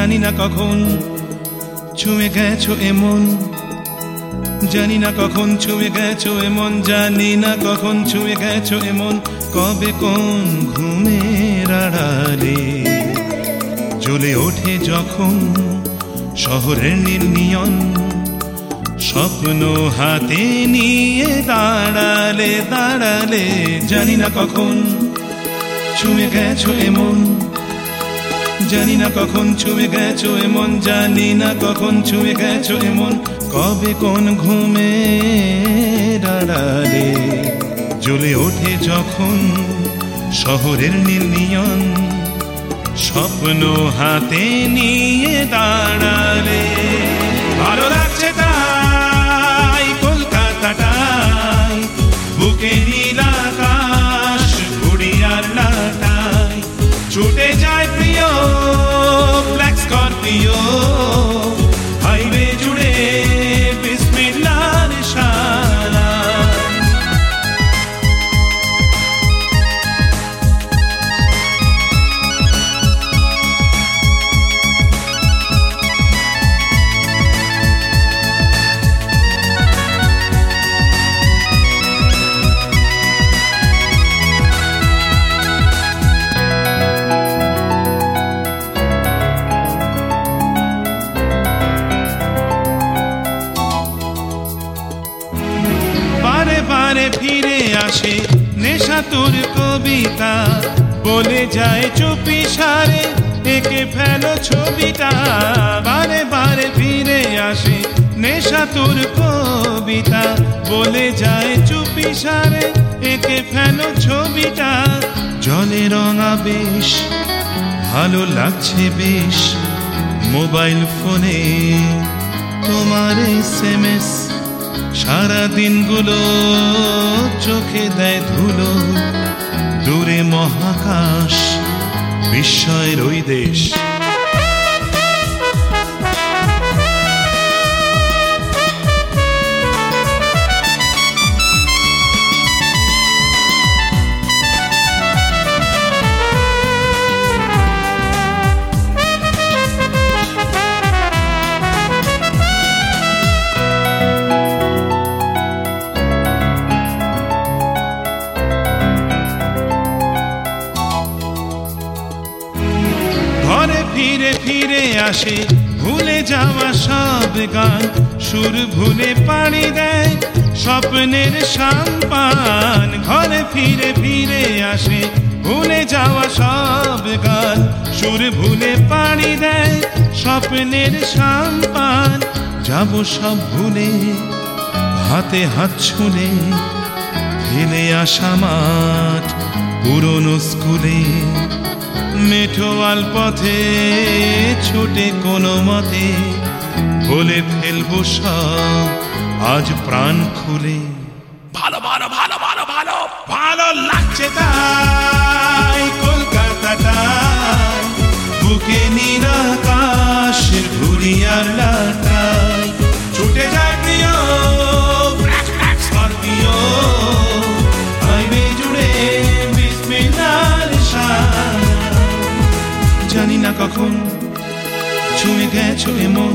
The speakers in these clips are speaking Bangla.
জানি না কখন ছুঁয়ে গেছো এমন, জানি না কখন ছুঁয়ে গেছো এমন, জানি না কখন ছুঁয়ে গেছো এমন, কবে কোন ঘুমের আড়ালে জ্বলে ওঠে যখন শহরের নীল নিয়ন, স্বপ্ন হাতে নিয়ে দাঁড়ালে দাঁড়ালে, জানি না কখন ছুঁয়ে গেছো এমন, জানি না কখন ছুঁয়ে গেছো এমন, জানি না কখন ছুঁয়ে গেছো এমন, কবে কোন ঘুমের আড়ালে জ্বলে ওঠে যখন শহরের নীল নিয়ন, স্বপ্ন হাতে নিয়ে দাঁড়ালে। ভালো লাগছে তাই কলকাতাটাই, বুকে নীল আকাশ ঘুড়িয়ার লাটাই, ছুটে যায় প্রিয় ব্ল্যাক স্করপিও, হাইওয়ে জুড়ে বিসমিল্লাহর ইশারা। ফিরে আসে নেশা তোর কবিতা, বলে যায় চুপি সারে একে ফেলো ছবিটা। বারে বারে ফিরে আসে নেশা তোর কবিতা, বলে যায় চুপি সারে একে ফেলো ছবিটা। জলে রঙা বেশ ভালো লাগছে বেশ, মোবাইল ফোনে তোমার SMS, সারা দিনগুলো চোখে দেয় ধুলো, দূরে মহাকাশ বিস্ময়ের ওই দেশ। ফিরে ফিরে আসে ভুলে যাওয়া সব গান, সুর ভুলে পাড়ি দেয় স্বপ্নের সাম্পান। ঘরে ফিরে ফিরে আসে ভুলে যাওয়া সব গান, সুর ভুলে পাড়ি দেয় স্বপ্নের সাম্পান। যাব সব ভুলে হাতে হাত ছুলে, ফেলে আসা মাঠ পুরনো স্কুলে, মেঠোয়াল পথে ছুটে কোনো মতে, বলে ফেলবো সব আজ প্রাণ খুলে। ভালো ভালো ভালো ভালো ভালো ভালো লাগছে তাই কলকাতাটাই, বুকে নীল আকাশের ঘুড়িয়ার লাটাই, ছুটে যায় প্রিয় ব্ল্যাক ব্ল্যাক স্করপিও, হাইওয়ে জুড়ে বিসমিল্লাহর ইশারা। জানি না কখন ছুঁয়ে গেছো এমন,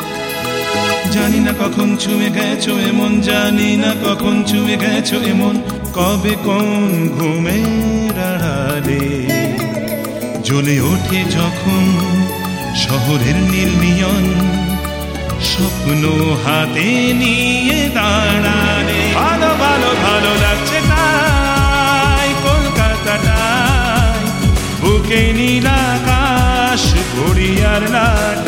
জানি না কখন ছুঁয়ে গেছো এমন, জানি না কখন ছুঁয়ে গেছো এমন, কবে কোন ঘুমের আড়ালে জ্বলে ওঠে যখন শহরের নীল নিয়ন, স্বপ্ন হাতে নিয়ে দাঁড়ালে। ভালো ভালো ভালো লাগছে তাই কলকাতাটাই, বুকে নীল আকাশ ঘুড়িয়ার লাটাই,